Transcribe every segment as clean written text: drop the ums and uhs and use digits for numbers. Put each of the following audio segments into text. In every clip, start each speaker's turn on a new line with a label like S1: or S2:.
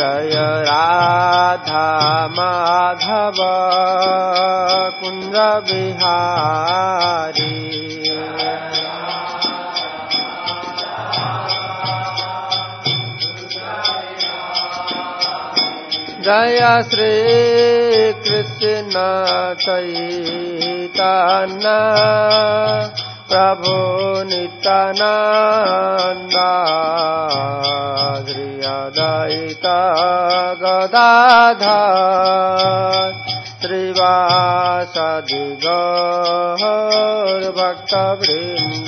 S1: जय राधा माधव कुंज बिहारी। जय श्री कृष्ण चैतन्य प्रभु नित्यानंद श्री अद्वैत गदाधर श्रीवासदि गौर भक्तवृंद।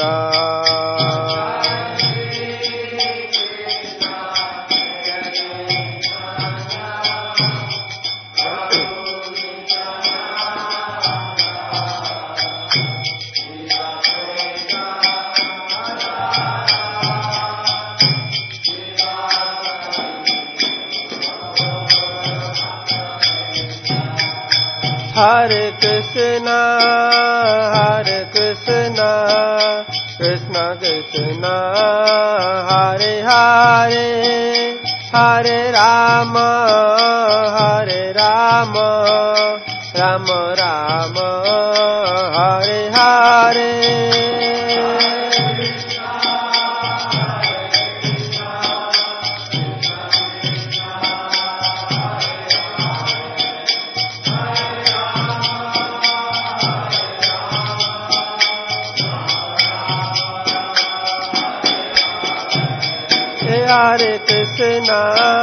S1: हरे कृष्ण कृष्ण कृष्ण हरे हरे, हरे राम राम राम हरे हरे। हरे कृष्ण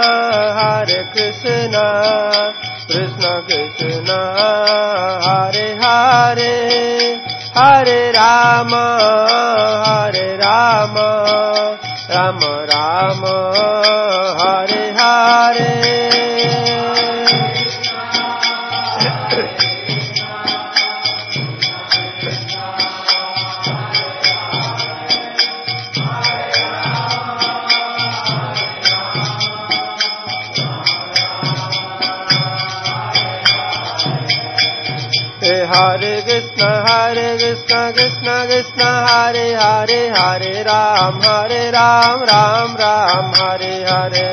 S1: कृष्ण कृष्ण हरे हरे, हरे राम राम राम हरे हरे। हरे कृष्ण कृष्ण कृष्ण हरे हरे, हरे राम राम राम हरे हरे।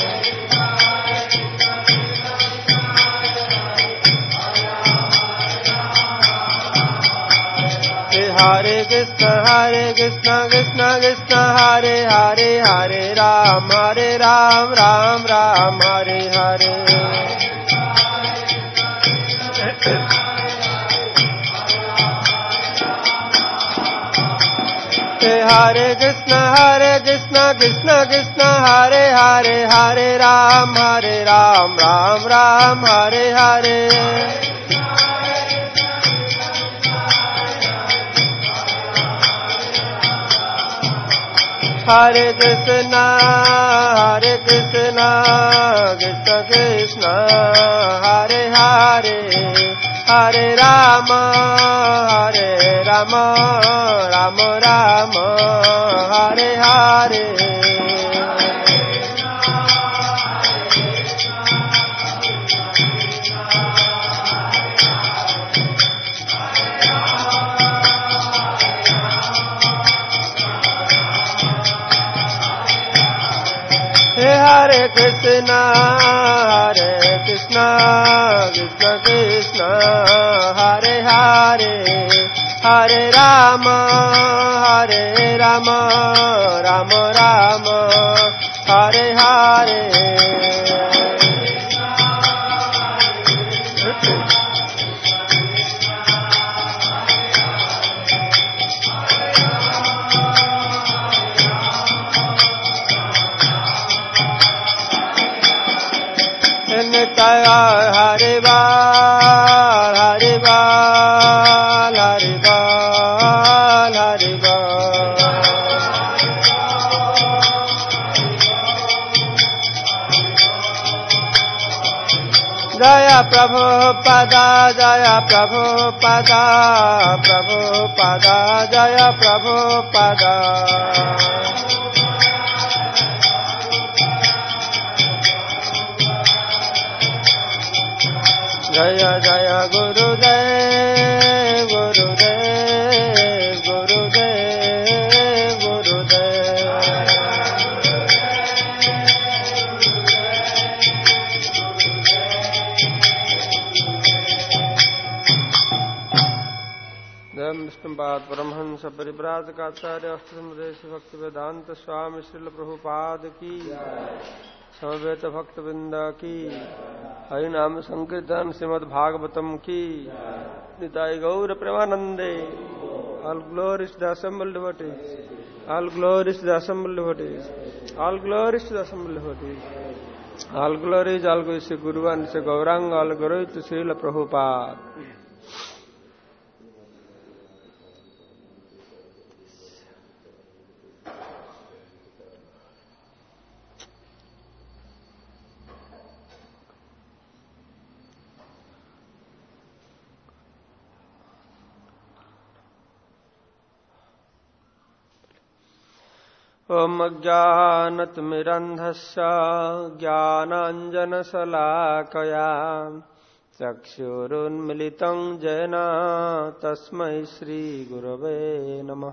S1: हरे कृष्ण कृष्ण कृष्ण हरे हरे, हरे राम राम राम हरे हरे। हरे कृष्ण कृष्ण कृष्ण हरे हरे, हरे राम राम राम हरे हरे। हरे कृष्ण कृष्ण कृष्ण हरे हरे, हरे राम राम राम हरे हरे। हरे कृष्ण कृष्ण कृष्ण हरे हरे, हरे राम राम राम हरे हरे। हरे बाल हरे बाल हरे बाल हरे बाल। जय प्रभुपादा जय प्रभुपादा जय प्रभुपादा। जय जय गुरुदेव गुरुदेव गुरुदेव गुरुदेव। संपाद परमहंस परिव्राजकाचार्य अष्टदेश भक्ति वेदांत स्वामी श्रील प्रभुपाद की समवेत भक्तवृंद की हरिनाम संकीर्तन श्रीमद् भागवतम की निताय गौर प्रेमानंदे All glories to the assembled devotees. All glories to the assembled devotees. All glories to the assembled devotees. All glories to Guru and to Gauranga. All glories to Srila Prabhupada. ओम अज्ञानतिमिरन्धस्य ज्ञानाञ्जनशलाकया चक्षुरुन्मिलितं येन तस्मै श्रीगुरवे नमः।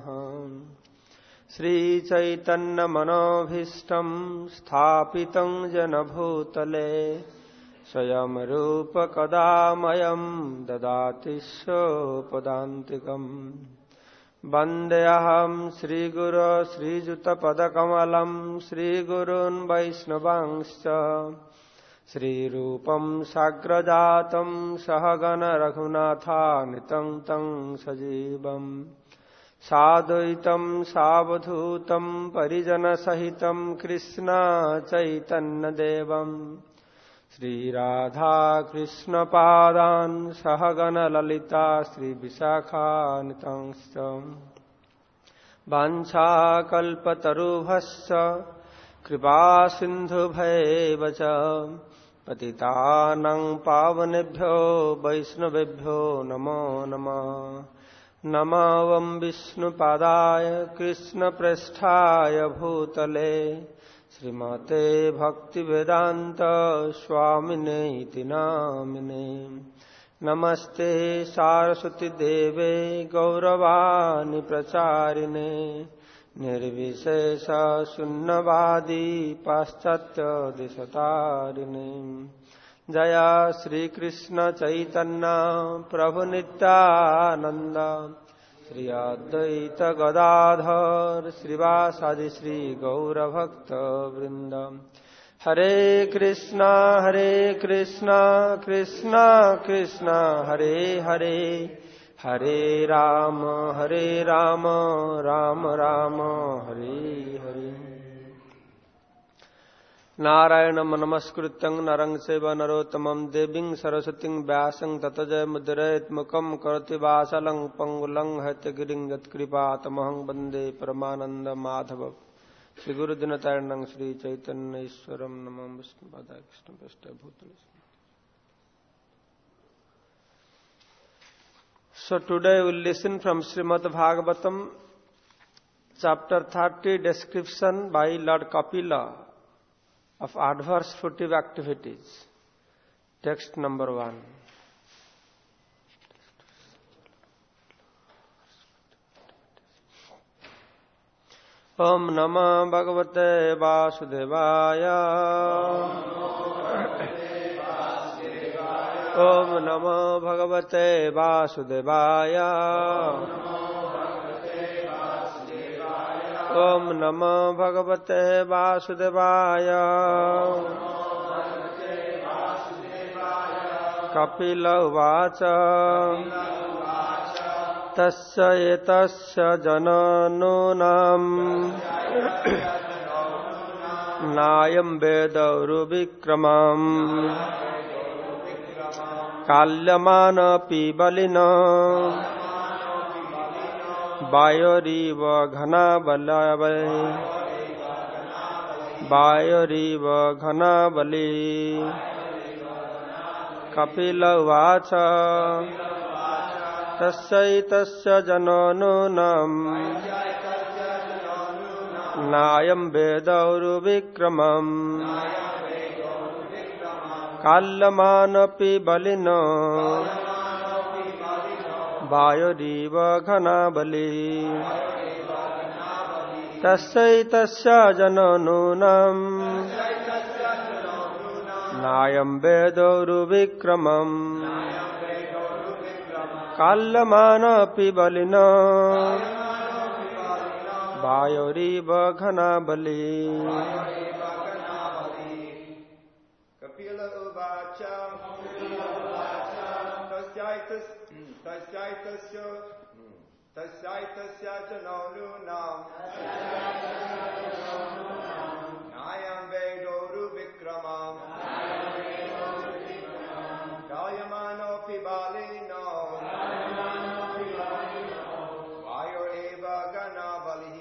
S1: श्रीचैतन्यमनोभीष्टं स्थापितं येन भूतले स्वयं रूपकदा मह्यं ददाति स्वपदान्तिकम्। वन्देऽहं श्रीगुरो श्रीयुतपदकमलं श्रीगुरून् वैष्णवांश्च श्रीरूपं साग्रजातं सहगण रघुनाथान्वितं तं सजीवम् साद्वैतं सावधूतं परिजनसहितं कृष्ण चैतन्यदेवम् श्रीराधाकृष्णपादान् सहगण ललिता श्रीविशाखान्वितांश्च वाञ्छाकल्पतरुभ्यश्च कृपासिन्धुभ्यैव च पतितानां पावनेभ्यो वैष्णवेभ्यो नमो नमः। नमो वं विष्णुपादाय कृष्णप्रेष्ठाय भूतले श्रीमते भक्तिवेदांत स्वामिने इति नामिने। नमस्ते सारस्वती देवे गौरवाणी प्रचारिणे निर्विशेष शून्यवादी पाश्चात्य देशतारिणे। जय श्री कृष्ण चैतन्य प्रभु नित्यानंद श्री अद्वैत गदाधर श्रीवासादि श्री गौरभक्त वृंद। हरे कृष्णा कृष्णा कृष्णा हरे हरे हरे राम राम राम हरे हरे। नारायणं नमस्कृत्यं नरं चैव नरोत्तमं देवीं सरस्वतीं व्यासं ततो जयमुदीरयेत् मुखं करोति वाचालं पंगुलं हयग्रीवं यत्कृपातमहं वन्दे परमानन्दमाधवं। श्रीगुरुदिनतारिणं श्रीचैतन्येश्वरं नमो विष्णुपादाय कृष्णप्रेष्ठाय भूतले। So today we will listen from Srimad Bhagavatam, chapter 30, description by Lord Kapila of adverse fruitive activities. Text number 1. Om Namah Bhagavate Vasudevaya. Om Namah Bhagavate Vasudevaya. Om Namah Bhagavate Vasudevaya. Kapila uvacha tasya etasya jananunam nayam vedauru vikramam kalyamana pibalina वायोरीव घना बली कपिल उवाच तस्यैतस्य जननूनम् नायं वेदौरुविक्रमम् काल्यमानपि Baleno वायोरीव घना बली तस्यैतस्य जननूनम् नायं वेदौरुविक्रमम् काल्यमानोऽपि Baleno वायोरिव घना बली
S2: तस्याइतस्य जनो नूनाम् न्यायं वेदोरु विक्रमम् गायमानोऽपि बालिनो वायो एव गणा बलिः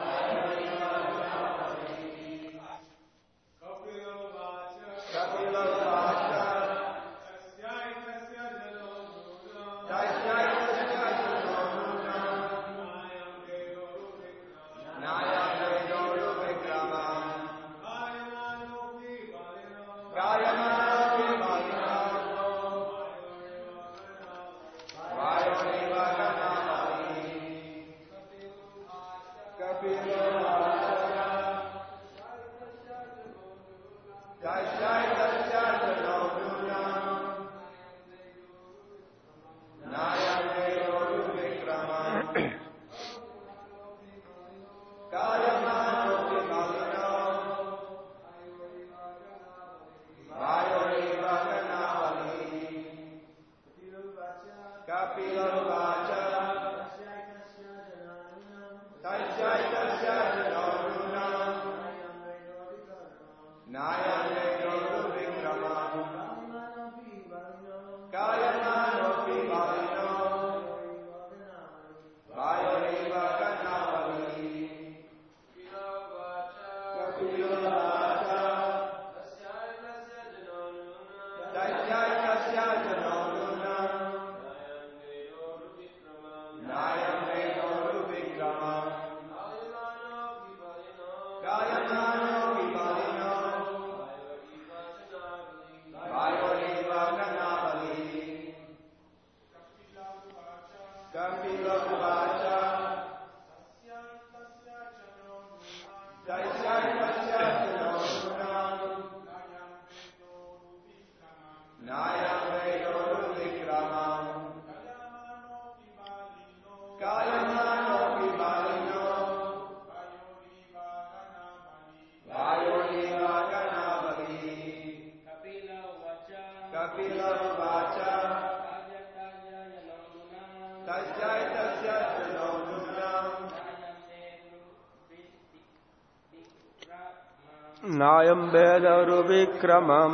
S1: नायं वेदरुविक्रमम्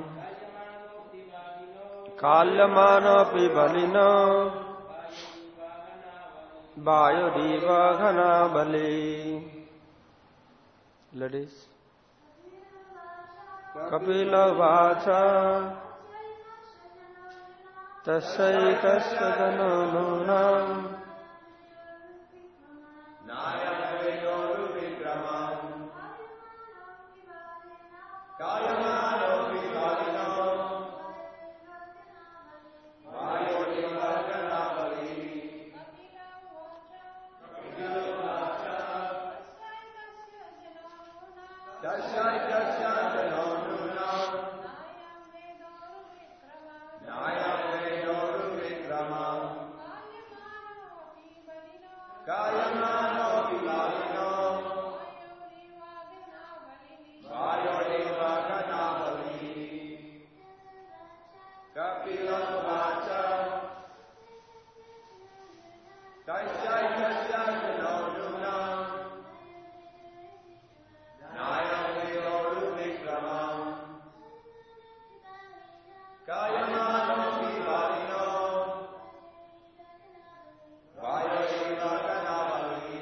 S1: काल्यमानोऽपि बलिनो वायुरिव घना बली Ladies. Kapila vacha tasyaikasya jano nunam
S2: Nayam vedoru vikramam Kalyamanopi balino Vayodiva gana bali Tasyaikasya jano nunam Nayam vedoru vikramam Kalyamanopi balino Vayodiva gana bali Kapila vacha Tasyaikasya jano nunam Nayam vedoru vikramam Kalyamanopi balino Vayodiva gana bali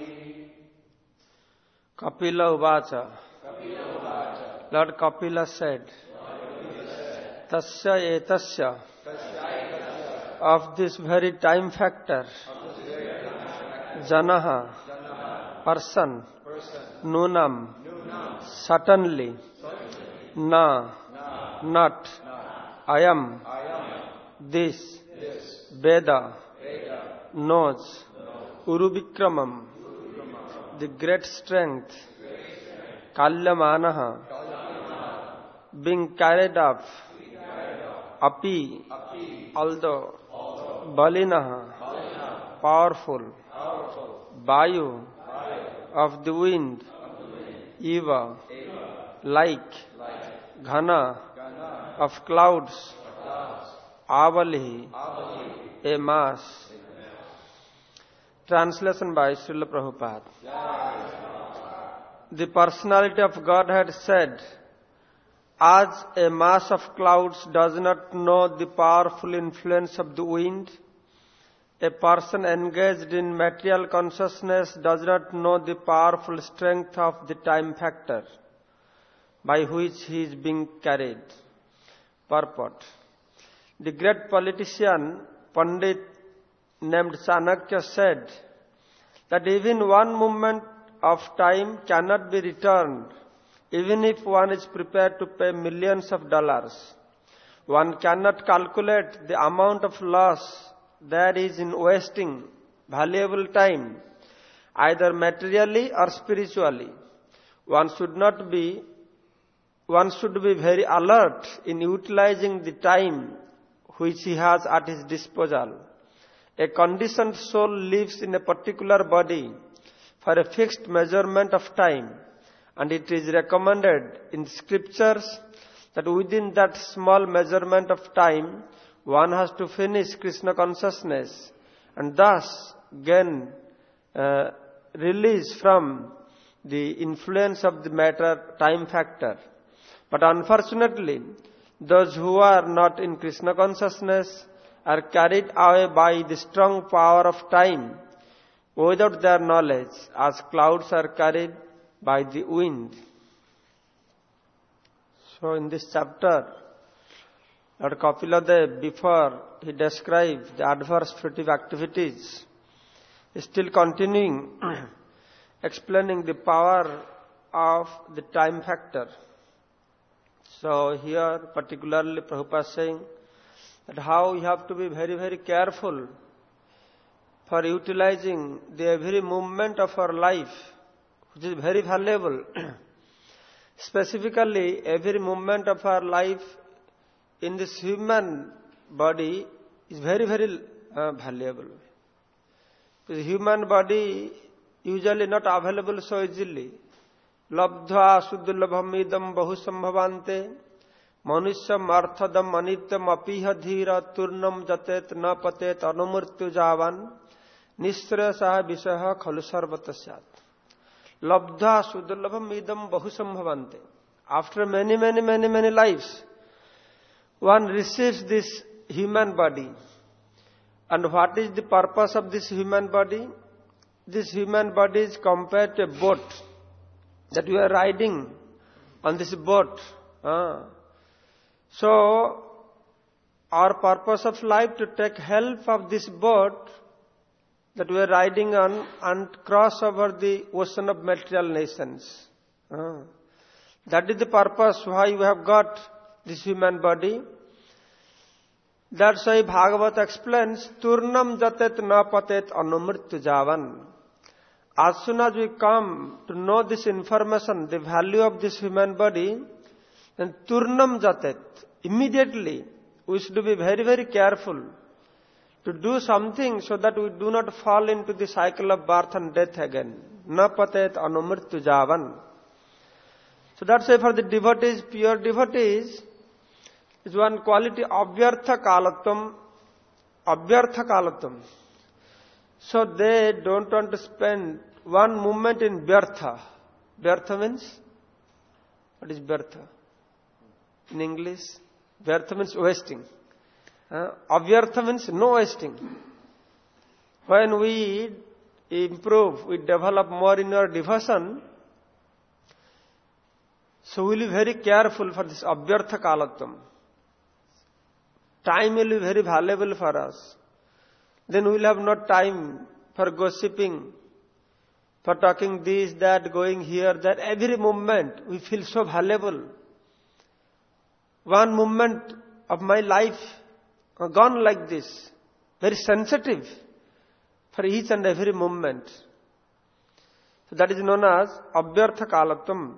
S1: Kapila Uvacha. Lord Kapila said, Tasya etasya, of this very time factor, Janaha, person, Nunam, certainly, Na, not, Ayam, this, Veda, knows, Urubikramam, the great strength, Kalyamanaha, being carried up, Api, although, Balinaha, powerful. Vayu, of the wind. Eva, like. Ghana, of clouds. Avali, a mass. Translation by Srila Prabhupada. The personality of Godhead said, as a mass of clouds does not know the powerful influence of the wind, a person engaged in material consciousness does not know the powerful strength of the time factor by which he is being carried. Purport. The great politician, Pandit named Chanakya said that even one moment of time cannot be returned, even if one is prepared to pay millions of dollars. One cannot calculate the amount of loss there is in wasting valuable time, either materially or spiritually. One should be very alert in utilizing the time which he has at his disposal. A conditioned soul lives in a particular body for a fixed measurement of time, and it is recommended in the scriptures that within that small measurement of time, one has to finish Krishna consciousness and thus gain release from the influence of the matter time factor. But unfortunately, those who are not in Krishna consciousness are carried away by the strong power of time without their knowledge, as clouds are carried by the wind. So in this chapter, Lord Kapila, before he described the adverse fruitive activities, is still continuing explaining the power of the time factor. So here particularly Prabhupada is saying that how you have to be very, very careful for utilizing the every moment of our life, which is very valuable. Specifically, every moment of our life in this human body is very, very valuable. The human body usually not available so easily. Labdhva suddulabham idam bahusambhavante manusyam arthadam anityam apiha dhira turnam jatet na patet anumurtyu javan nisrasaha visaha khalu sarvatasyat. Labdha suddulabham idam bahusambhavante. After many lives, one receives this human body. And what is the purpose of this human body? This human body is compared to a boat that we are riding on this boat. So, our purpose of life to take help of this boat that we are riding on and cross over the ocean of material nations. That is the purpose why we have got this human body. That's why Bhagavad explains, Turnam jatet na patet anumrityu javan. As soon as we come to know this information, the value of this human body, then Turnam jatet, immediately we should be very, very careful to do something so that we do not fall into the cycle of birth and death again. Na patet anumrityu javan. So that's why for the devotees, pure devotees, is one quality, abhyartha kalatvam. So they don't want to spend one moment in vyartha. Vyartha means? What is vyartha? In English, vyartha means wasting. Avyartha means no wasting. When we improve, we develop more in our devotion, so we'll be very careful for this abhyartha kalatvam. Time will be very valuable for us. Then we will have no time for gossiping, for talking this, that, going here, that. Every moment we feel so valuable. One moment of my life gone like this, very sensitive for each and every moment. So that is known as abhyartha kalatvam.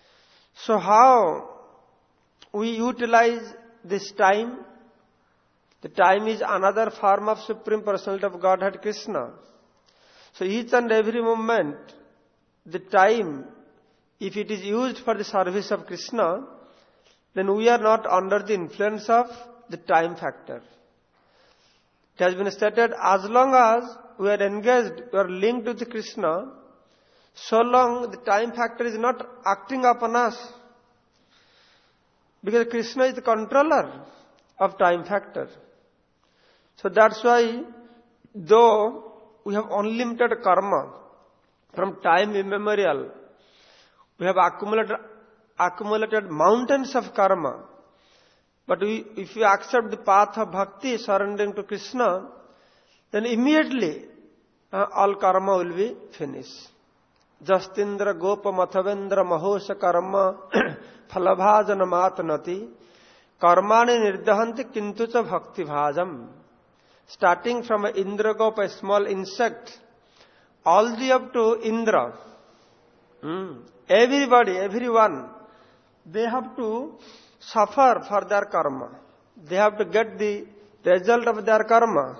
S1: So how we utilize this time? The time is another form of Supreme Personality of Godhead Krishna. So each and every moment, the time, if it is used for the service of Krishna, then we are not under the influence of the time factor. It has been stated, as long as we are engaged, we are linked with Krishna, so long the time factor is not acting upon us. Because Krishna is the controller of time factor. So that's why, though we have unlimited karma from time immemorial, we have accumulated mountains of karma. But if we accept the path of bhakti, surrendering to Krishna, then immediately all karma will be finished. Justindra gopa mathavendra mahosha karma phalabhajana matnati karmani nirdahanti kintucha bhakti bhajam. Starting from an Indra gopa, a small insect, all the up to Indra. Everybody, everyone, they have to suffer for their karma. They have to get the result of their karma.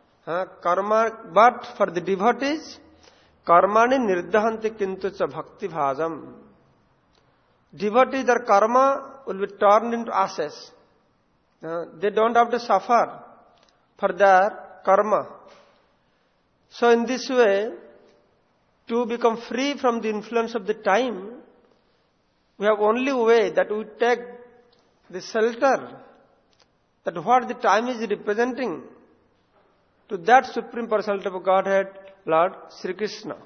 S1: But for the devotees, karmani nirdahanti kintucha bhakti bhajam. Devotees, their karma will be turned into ashes. They don't have to suffer for their karma. So in this way, to become free from the influence of the time, we have only way that we take the shelter, that what the time is representing, to that Supreme Personality of Godhead, Lord Sri Krishna.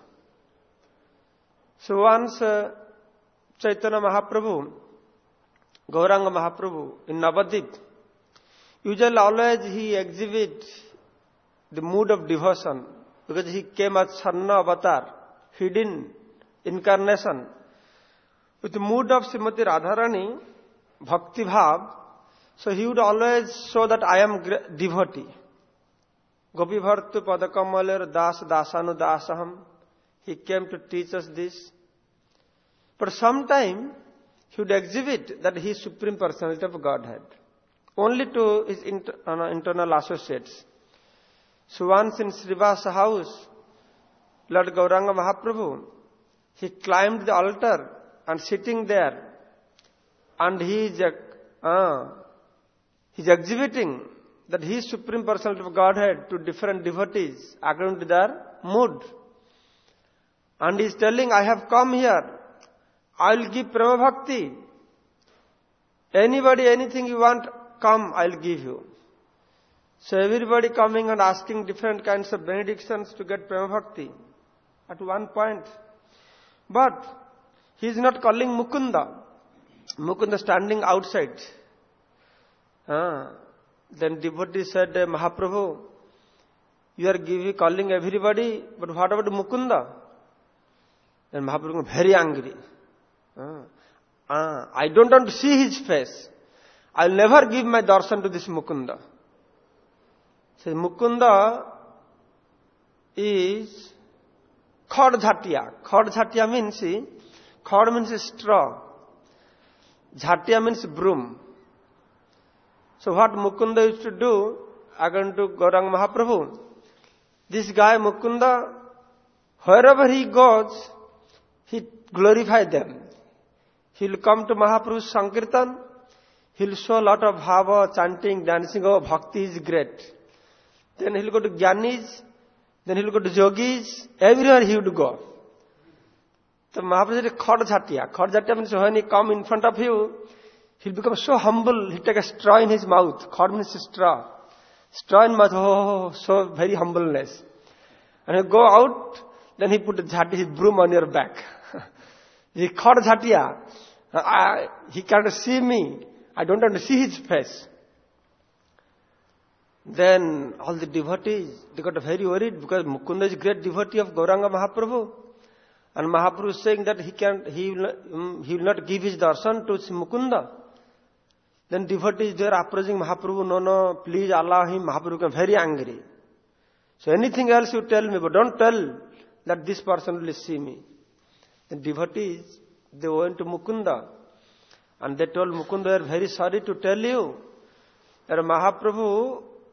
S1: So once Chaitanya Mahaprabhu, Gauranga Mahaprabhu in Navadvip, usually always he exhibit the mood of devotion, because he came as Sarna Avatar, hidden incarnation, with the mood of Srimati Radharani, Bhakti Bhav. So he would always show that I am devotee. Gopi Bhartu Padakamalar Das Dasanu Dasaham. He came to teach us this. But sometime he would exhibit that he is Supreme Personality of Godhead, only to his internal associates. So once in Srivasa house, Lord Gauranga Mahaprabhu, he climbed the altar and sitting there, and he is exhibiting that he is Supreme Personality of Godhead to different devotees according to their mood. And he is telling, I have come here, I will give Prema Bhakti. Anybody, anything you want, come, I will give you. So everybody coming and asking different kinds of benedictions to get Prema Bhakti at one point. But he is not calling Mukunda. Mukunda standing outside. Then devotee said, Mahaprabhu, you are calling everybody, but what about Mukunda? Then Mahaprabhu was very angry. I don't want to see his face. I will never give my darshan to this Mukunda. So Mukunda is Khad Jhatiya. Khad Jhatiya means, Khad means straw. Jhatiya means broom. So what Mukunda used to do, according to Gauranga Mahaprabhu, this guy Mukunda, wherever he goes, he glorifies them. He will come to Mahaprabhu's Sankirtan, he will show a lot of bhava, chanting, dancing, oh, bhakti is great. Then he will go to Gyanis, then he will go to Yogis, everywhere he would go. So Mahaprabhu said, Khad Jhatiya. Khad Jhatiya means when he come in front of you, he'll become so humble, he'll take a straw in his mouth. Khad means straw. Straw in mouth, oh, so very humbleness. And he'll go out, then he put his broom on your back. He Khad Jhatiya. He can't see me. I don't want to see his face. Then all the devotees, they got very worried because Mukunda is a great devotee of Gauranga Mahaprabhu. And Mahaprabhu is saying that he will not give his darshan to Mukunda. Then devotees, they are approaching Mahaprabhu, no, please allow him. Mahaprabhu became very angry. So anything else you tell me, but don't tell that this person will see me. The devotees, they went to Mukunda and they told Mukunda, we are very sorry to tell you that Mahaprabhu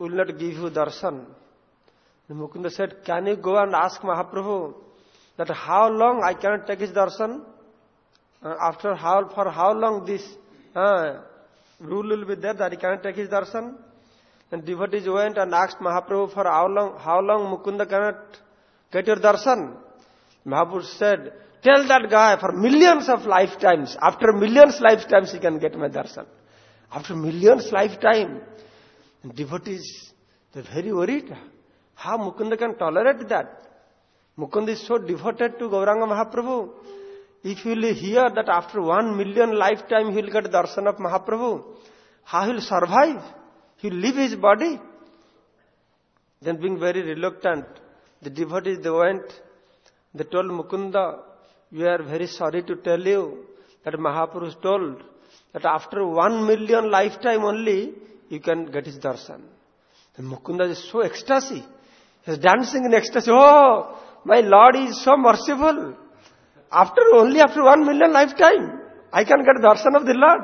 S1: will not give you darshan. And Mukunda said, can you go and ask Mahaprabhu that how long I cannot take his darshan? For how long this rule will be there that he cannot take his darshan? And devotees went and asked Mahaprabhu for how long Mukunda cannot get your darshan. Mahaprabhu said, tell that guy for millions of lifetimes, after millions lifetimes he can get my darshan. After millions lifetime. And devotees, they're very worried. How Mukunda can tolerate that? Mukunda is so devoted to Gauranga Mahaprabhu. If he will hear that after 1 million lifetime he will get darshan of Mahaprabhu, how he will survive? He will leave his body. Then being very reluctant, the devotees, they went, they told Mukunda, we are very sorry to tell you that Mahaprabhu told that after 1 million lifetime only you can get his darshan. And Mukunda is so ecstasy. He is dancing in ecstasy. Oh, my Lord is so merciful. After 1 million lifetime, I can get darshan of the Lord.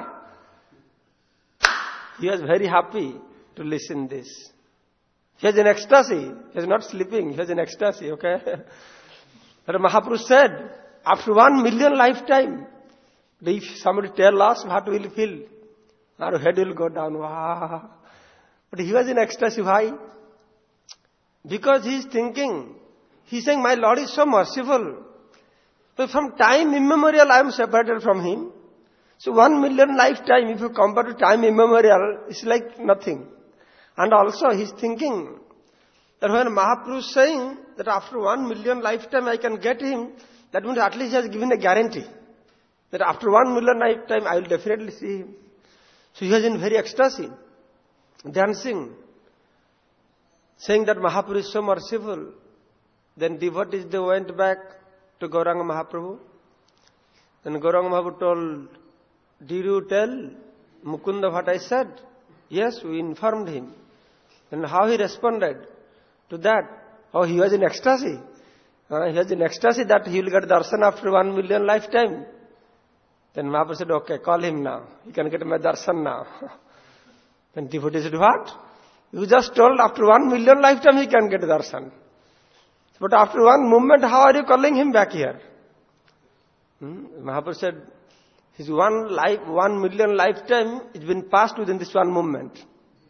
S1: He was very happy to listen this. He was in ecstasy. He was not sleeping. He was in ecstasy, okay? But Mahaprabhu said, after 1 million lifetime, if somebody tell us what we will feel, our head will go down. Wow. But he was in ecstasy. Why? Because he is thinking, he is saying, my Lord is so merciful. So from time immemorial I am separated from him. So 1 million lifetime, if you compare to time immemorial, it's like nothing. And also he is thinking that when Mahaprabhu is saying that after 1 million lifetime I can get him, that means at least he has given a guarantee that after 1 million lifetime I will definitely see him. So he was in very ecstasy, dancing, saying that Mahaprabhu is so merciful. Then devotees, they went back to Gauranga Mahaprabhu. Then Gauranga Mahaprabhu told, did you tell Mukunda what I said? Yes, we informed him. And how he responded to that? Oh, he was in ecstasy. He was in ecstasy that he will get darshan after 1 million lifetime. Then Mahaprabhu said, okay, call him now. He can get my darshan now. Then devotee said, what? You just told after 1 million lifetime he can get darshan. But after one moment, how are you calling him back here? Mahaprabhu said, his 1 million lifetime has been passed within this 1 moment.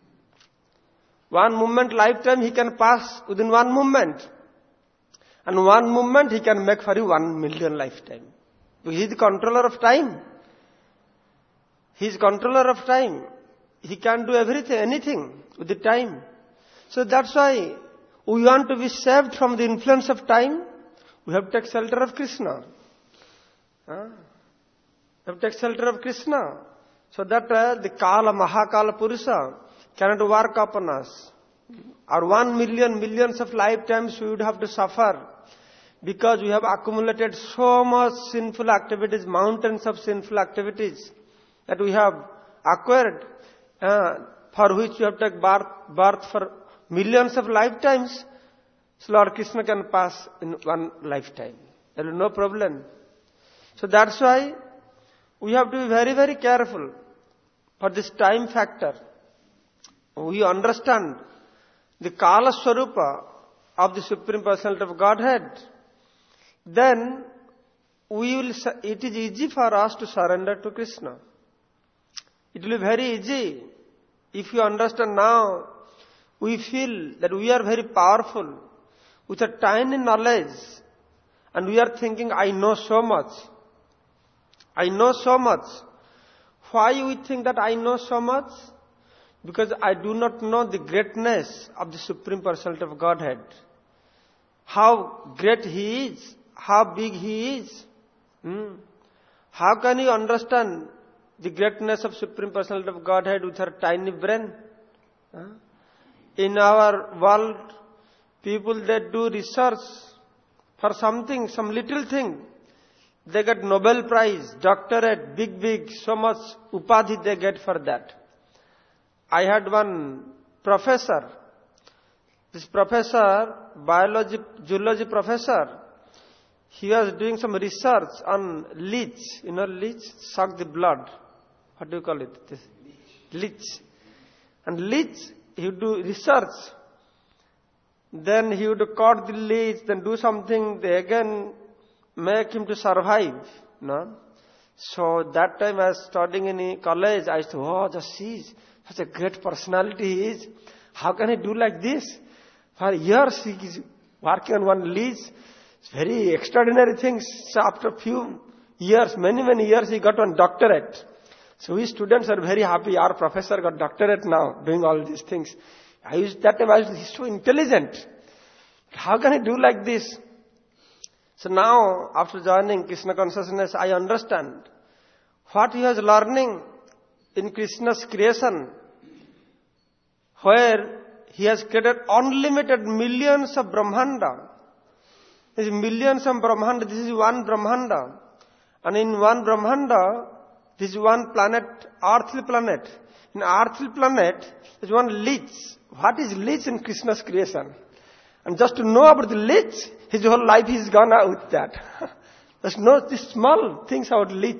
S1: 1 moment lifetime he can pass within 1 moment. And 1 moment he can make for you 1 million lifetime. He is the controller of time. He is controller of time. He can do everything, anything with the time. So that's why we want to be saved from the influence of time. We have to take shelter of Krishna. We have to take shelter of Krishna. So that the Kala, Mahakala Purusha cannot work upon us. Or 1 million, millions of lifetimes we would have to suffer. Because we have accumulated so much sinful activities, mountains of sinful activities that we have acquired, for which we have to take birth for millions of lifetimes. So Lord Krishna can pass in 1 lifetime. There is no problem. So that's why we have to be very, very careful for this time factor. We understand the Kala Swarupa of the Supreme Personality of Godhead. Then it is easy for us to surrender to Krishna. It will be very easy. If you understand now, we feel that we are very powerful with a tiny knowledge, and we are thinking, I know so much. I know so much. Why we think that I know so much? Because I do not know the greatness of the Supreme Personality of Godhead. How great He is. How big He is. How can you understand the greatness of Supreme Personality of Godhead with her tiny brain? In our world, people that do research for something, some little thing, they get Nobel Prize, doctorate, big, so much upadhi they get for that. I had one professor. This professor, zoology professor, he was doing some research on leech. You know, leech suck the blood. What do you call it? Leech. And leech he would do research. Then he would cut the leaves, then do something, they again make him to survive. No? So that time I was studying in college, I thought, oh, just see, such a great personality he is. How can he do like this? For years he is working on one leaf. It's very extraordinary things. So after a few years, many years, he got one doctorate. So we students are very happy. Our professor got doctorate now, doing all these things. That time I was he's so intelligent. How can he do like this? So now, after joining Krishna consciousness, I understand what he was learning in Krishna's creation, where he has created unlimited millions of Brahmanda. There is millions of Brahmanda. This is one Brahmanda. And in one Brahmanda, this is one planet, earthly planet. In earthly planet, there is one leech. What is leech in Krishna's creation? And just to know about the leech, his whole life is gone out with that. There's no these small things about leech.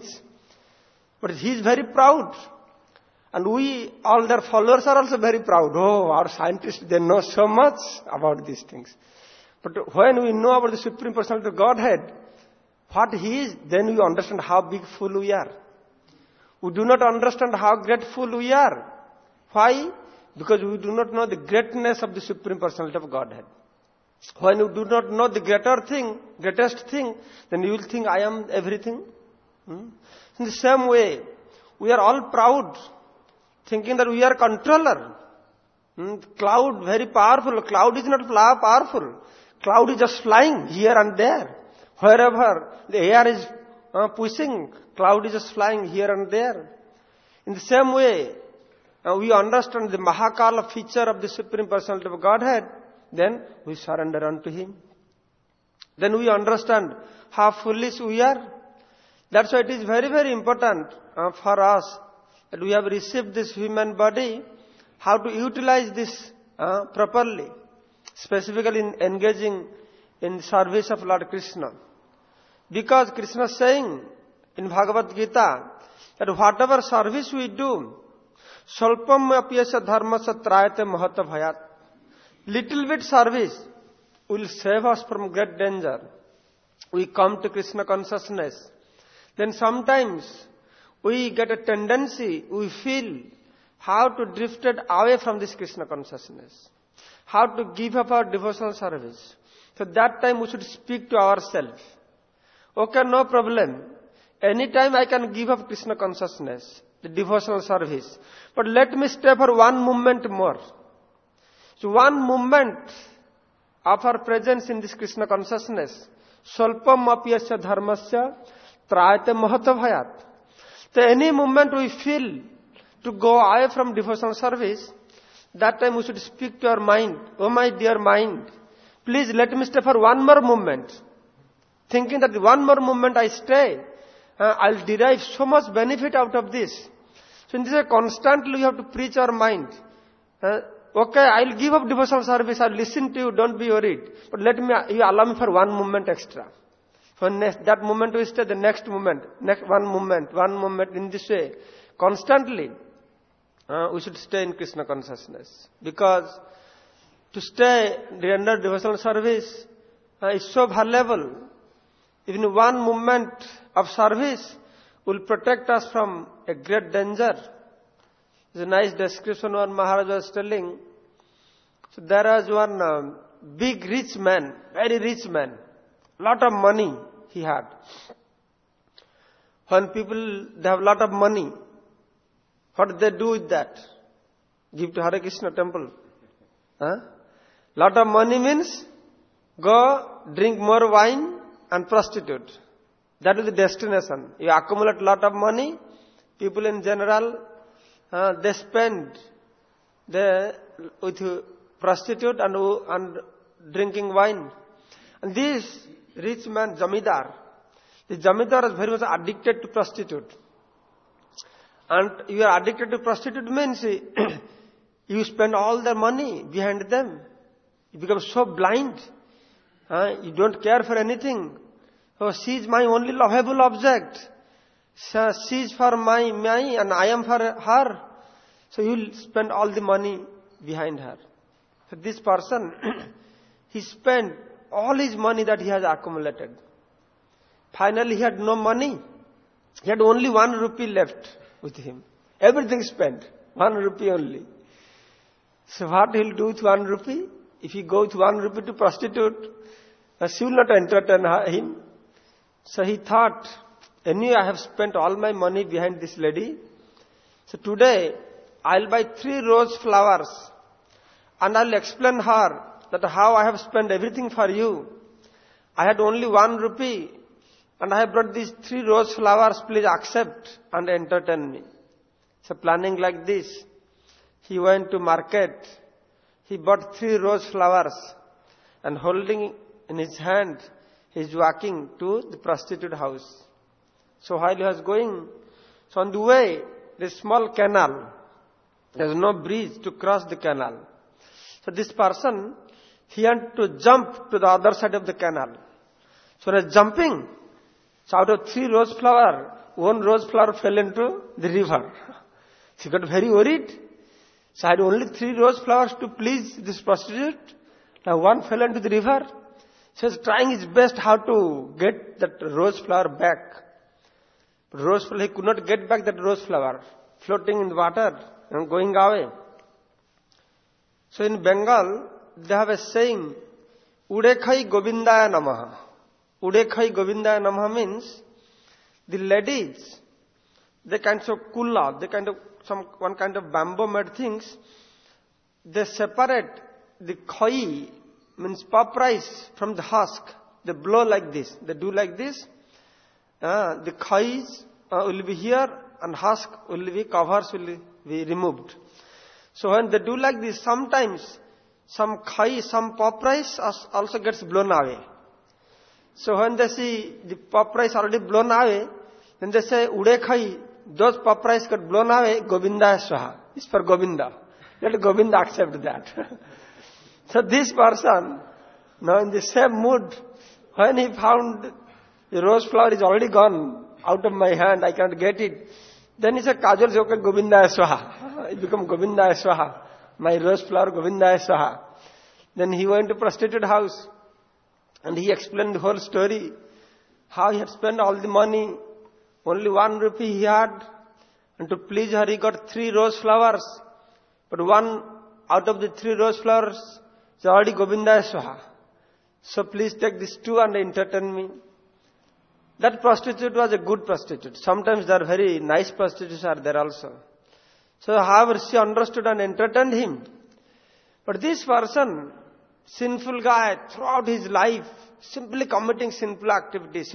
S1: But he is very proud. And we, all their followers are also very proud. Oh, our scientists, they know so much about these things. But when we know about the Supreme Personality of Godhead, what he is, then we understand how big fool we are. We do not understand how great fool we are. Why? Because we do not know the greatness of the Supreme Personality of Godhead. When you do not know the greatest thing, then you will think, I am everything. In the same way, we are all proud, thinking that we are controller. Cloud, very powerful. Cloud is not powerful. Cloud is just flying here and there. Wherever the air is pushing, cloud is just flying here and there. In the same way, we understand the Mahakala feature of the Supreme Personality of Godhead, then we surrender unto him. Then we understand how foolish we are. That's why it is very important for us that we have received this human body, how to utilize this properly, specifically in engaging in service of Lord Krishna. Because Krishna is saying in Bhagavad Gita that whatever service we do, Salpam apyasya dharmasya trayate mahata bhayat. Little bit service will save us from great danger. We come to Krishna consciousness. Then sometimes we get a tendency, we feel how to drift away from this Krishna consciousness. How to give up our devotional service. So that time we should speak to ourselves. Okay, no problem. Anytime I can give up Krishna consciousness, the devotional service. But let me stay for one moment more. So one moment of our presence in this Krishna consciousness, Salpam apyasya dharmasya trayate mahata bhayat. So any moment we feel to go away from devotional service, that time we should speak to our mind. Oh my dear mind, please let me stay for one more moment. Thinking that one more moment I stay, I'll derive so much benefit out of this. So in this way, constantly you have to preach our mind. Okay, I'll give up devotional service, I'll listen to you, don't be worried. But you allow me for one moment extra. For that moment we stay, the next moment, one moment, in this way. Constantly, we should stay in Krishna consciousness. Because to stay under devotional service is so valuable. Even one moment of service will protect us from a great danger. There's a nice description one Maharaj was telling. So there was one big rich man, very rich man, lot of money he had. When people, they have lot of money, what do they do with that? Give to Hare Krishna temple. Lot of money means go drink more wine and prostitute. That is the destination. You accumulate lot of money, people in general, they spend with prostitute and drinking wine. And this rich man, Jamidar, the Jamidar is very much addicted to prostitute. And you are addicted to prostitute means you spend all the money behind them. You become so blind. You don't care for anything. Oh, she is my only lovable object. She is for my and I am for her. So you will spend all the money behind her. So this person, he spent all his money that he has accumulated. Finally, he had no money. He had only 1 rupee left with him. Everything spent. 1 rupee only. So what he'll do with 1 rupee? If he goes with 1 rupee to prostitute, she will not entertain him. So he thought, anyway, I have spent all my money behind this lady. So today, I'll buy 3 rose flowers and I'll explain her that how I have spent everything for you. I had only 1 rupee and I have brought these 3 rose flowers. Please accept and entertain me. So planning like this, he went to market. He bought 3 rose flowers and holding in his hand, he is walking to the prostitute house. So while he was going, so on the way, there's a small canal. There's no bridge to cross the canal. So this person, he had to jump to the other side of the canal. So when he was jumping, so out of 3 rose flower, 1 rose flower fell into the river. He got very worried. So I had only 3 rose flowers to please this prostitute. Now 1 fell into the river. So he was trying his best how to get that rose flower back. But rose flower, he could not get back that rose flower, floating in the water and going away. So in Bengal, they have a saying, Udekhai Govindaya Namaha. Udekhai Govindaya Namaha means, the ladies, they kind of kulla, they kind of, one kind of bamboo made things, they separate the khoi, means pop rice, from the husk. They blow like this. They do like this. The khais will be here and husk will be, covers will be removed. So when they do like this, sometimes some khai, some pop rice also gets blown away. So when they see the pop rice already blown away, then they say, Ude khai, those pop rice got blown away, Govinda Swaha. It's for Govinda. Let Govinda accept that. So this person, now in the same mood, when he found the rose flower is already gone out of my hand, I can't get it. Then he said, Kajal Joka Govinda Swaha. It became Govinda Swaha. My rose flower Govinda Swaha. Then he went to prostitute house and he explained the whole story. How he had spent all the money. Only 1 rupee he had. And to please her he got 3 rose flowers. But 1 out of the 3 rose flowers is already Govinda Swaha. So please take these 2 and entertain me. That prostitute was a good prostitute. Sometimes there are very nice prostitutes are there also. So however she understood and entertained him. But this person, sinful guy, throughout his life, simply committing sinful activities.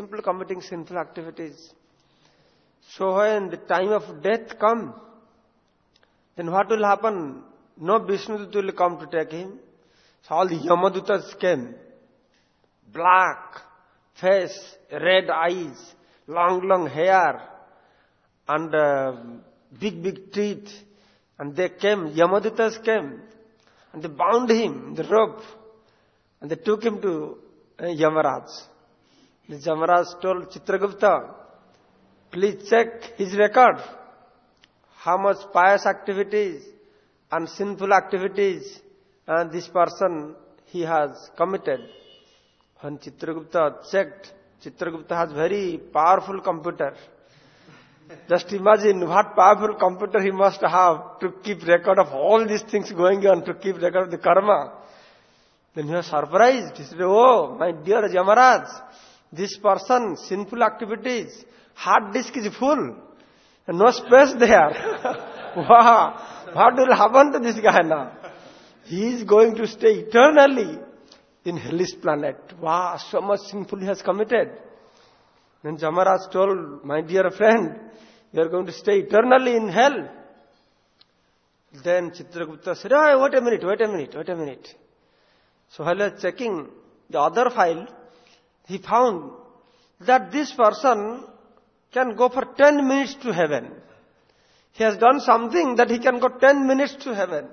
S1: So when the time of death comes, then what will happen? No Vishnudut will come to take him. So all the Yamadutas came. Black face, red eyes, long hair, and big teeth. And they came, Yamadutas came, and they bound him in the rope, and they took him to Yamaraj. The Yamaraj told Chitragupta, please check his record. How much pious activities and sinful activities this person he has committed. When Chitragupta checked, Chitragupta has very powerful computer. Just imagine what powerful computer he must have to keep record of all these things going on, to keep record of the karma. Then he was surprised. He said, oh, my dear Yamaraj, this person, sinful activities, hard disk is full. And no space there. Wow, what will happen to this guy now? He is going to stay eternally in hellish planet. Wow, so much sinful he has committed. Then Yamaraj told, my dear friend, you are going to stay eternally in hell. Then Chitragupta said, oh, wait a minute. So while he was checking the other file, he found that this person can go for 10 minutes to heaven. He has done something that he can go 10 minutes to heaven.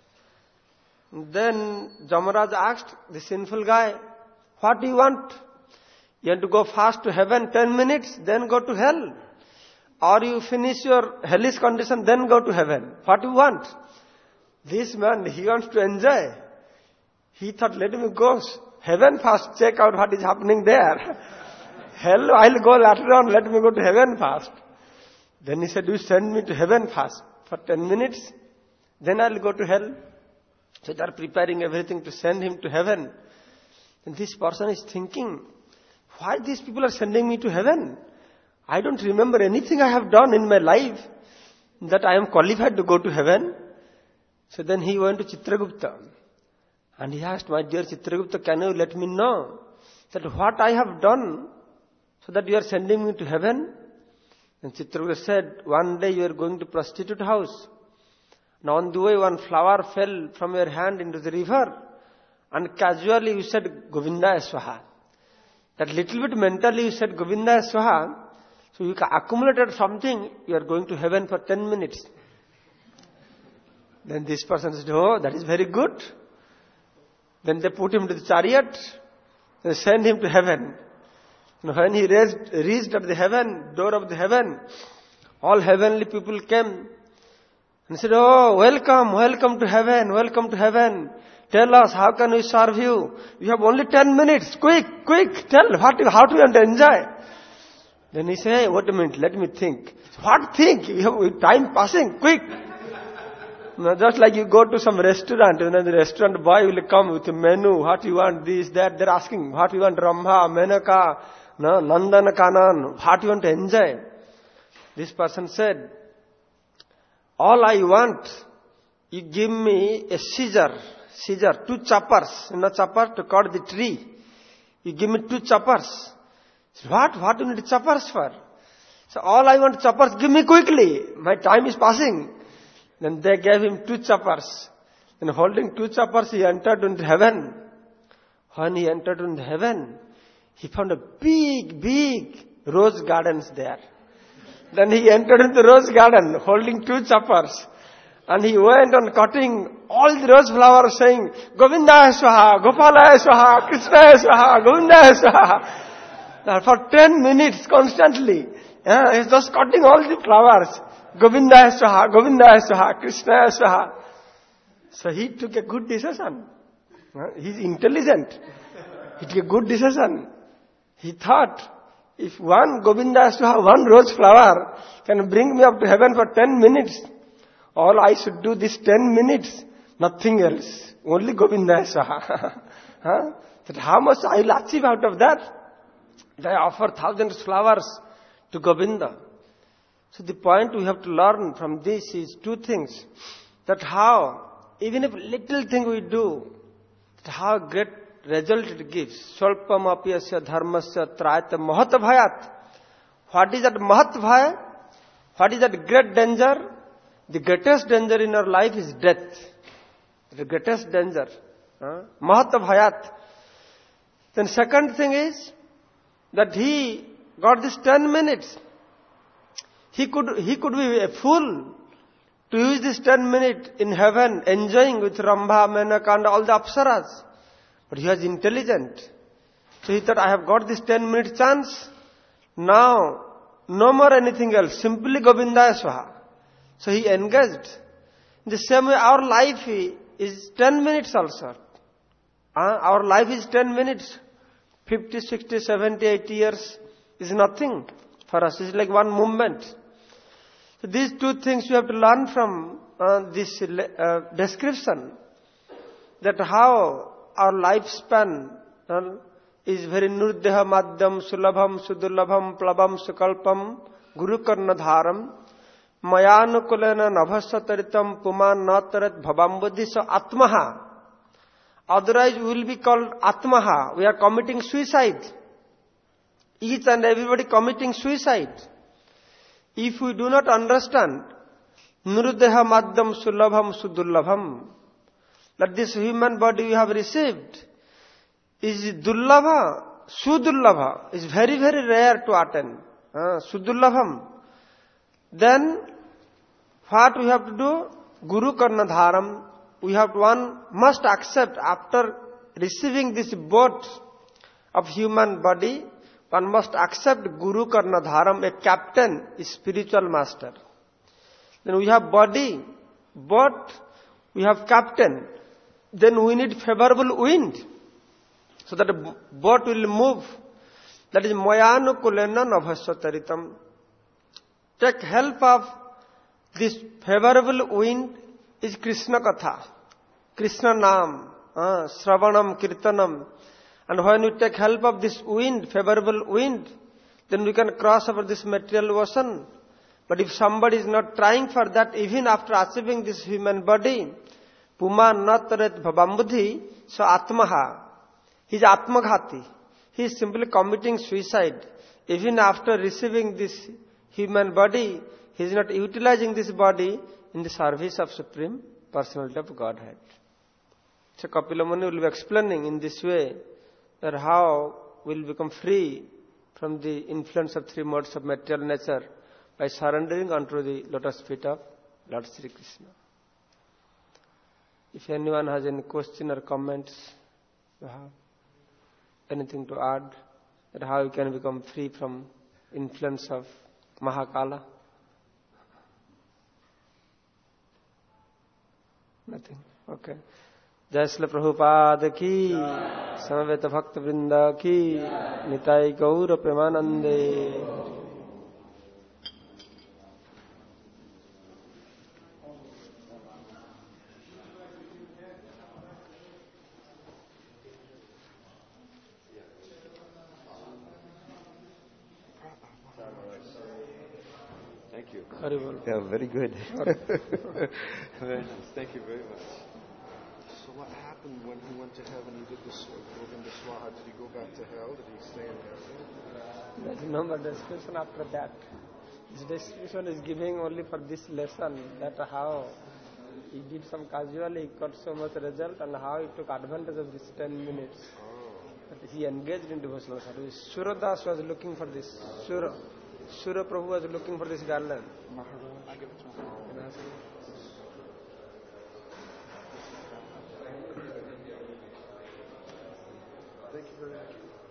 S1: Then Yamaraj asked the sinful guy, what do you want? You want to go fast to heaven 10 minutes, then go to hell? Or you finish your hellish condition, then go to heaven? What do you want? This man, he wants to enjoy. He thought, let me go heaven first, check out what is happening there. Hell, I'll go later on, let me go to heaven first. Then he said, you send me to heaven first for 10 minutes, then I'll go to hell. So they are preparing everything to send him to heaven. And this person is thinking, why these people are sending me to heaven? I don't remember anything I have done in my life that I am qualified to go to heaven. So then he went to Chitragupta. And he asked, my dear Chitragupta, can you let me know that what I have done so that you are sending me to heaven? And Chitragupta said, one day you are going to prostitute house. And on the way one flower fell from your hand into the river. And casually you said, Govinda Swaha. That little bit mentally you said, Govinda Swaha. So you accumulated something, you are going to heaven for 10 minutes. Then this person said, oh, that is very good. Then they put him to the chariot, they sent him to heaven. And when he reached at the heaven, door of the heaven, all heavenly people came and said, oh, welcome, welcome to heaven, welcome to heaven. Tell us, how can we serve you? You have only 10 minutes, quick, tell, how do you want to enjoy? Then he said, hey, wait a minute, let me think. What think? You have time passing, quick. No, just like you go to some restaurant, the restaurant boy will come with a menu, what you want, this, that, they're asking, what you want, Ramha, Menaka, no, Nandana Kanan, what you want to enjoy. This person said, all I want, you give me a scissor, 2 choppers, chopper to cut the tree. You give me 2 choppers. What do you need choppers for? So all I want choppers, give me quickly, my time is passing. Then they gave him 2 choppers. And holding 2 choppers, he entered into heaven. When he entered into heaven, he found a big rose gardens there. Then he entered into the rose garden, holding 2 choppers. And he went on cutting all the rose flowers, saying, Govinda Swaha, Gopala Swaha, Krishna Swaha, Govinda Swaha. Now for 10 minutes constantly, he's just cutting all the flowers. Govinda Swaha, Krishna Swaha. So he took a good decision. He's intelligent. He took a good decision. He thought, if one Govinda Swaha, one rose flower can bring me up to heaven for 10 minutes, all I should do this 10 minutes, nothing else. Only Govinda Swaha. That how much I will achieve out of that? They offer thousands of flowers to Govinda. So the point we have to learn from this is 2 things. That how, even if little thing we do, that how great result it gives. Svalpam apyasya dharmasya trayata mahatbhayat. What is that mahatbhaya? What is that great danger? The greatest danger in our life is death. The greatest danger. Mahatbhayat. Then second thing is, that he got this 10 minutes. He could be a fool to use this 10 minutes in heaven, enjoying with Rambha, Menaka and all the Apsaras. But he was intelligent. So he thought, I have got this 10 minute chance. Now, no more anything else. Simply Govinda Swaha. So he engaged. In the same way, our life is 10 minutes also. Our life is 10 minutes. 50, 60, 70, 80 years is nothing for us. It's like one moment. So these 2 things you have to learn from this description. That how our lifespan is very nurdeha madhyam sulabham sudurlabham plabam sukalpam guru karnadharam mayanukulena nabhasataritam puman natarat bhabam buddhi. So atmaha. Otherwise we will be called atmaha. We are committing suicide. Each and everybody committing suicide. If we do not understand nurdeha madhyam sulabham sudurlabham, that this human body we have received is dullabha, sudurlabha, is very rare to attain. Sudurlabham. Then what we have to do? Guru karnadharam. We have must accept after receiving this boat of human body, one must accept Guru Karnadharam, a captain, a spiritual master. Then we have body, but we have captain, then we need favorable wind so that the boat will move. That is Mayanu Kulena Navasvataritam. Take help of this favorable wind is Krishna Katha, Krishna Nam, Sravanam, Kirtanam. And when we take help of this wind, favorable wind, then we can cross over this material ocean. But if somebody is not trying for that, even after achieving this human body, Puma Nataret Bhabambudhi, so Atmaha, he is Atmaghati. He is simply committing suicide. Even after receiving this human body, he is not utilizing this body in the service of Supreme Personality of Godhead. So Kapila Muni will be explaining in this way that how we will become free from the influence of three modes of material nature by surrendering unto the lotus feet of Lord Sri Krishna. If anyone has any question or comments, you have anything to add, that how you can become free from influence of Mahakala? Nothing. Okay. Jai Srila Prabhupada ki, Samaveta Bhakta Vrinda ki, Nitai Gaura Premanande.
S2: Thank you.
S1: Haribol.
S2: Yeah, very good. Very nice. Thank you very much.
S3: So what happened when he went to heaven? He did this Govinda Swaha. Did he go back to hell? Did he stay in heaven?
S1: There's no more description after that. This description is giving only for this lesson, that how he did some casually, he got so much result, and how he took advantage of this 10 minutes. But he engaged in devotional service. Suradas was looking for this. Sura Prabhu was looking for this garland.
S3: Thank you very much.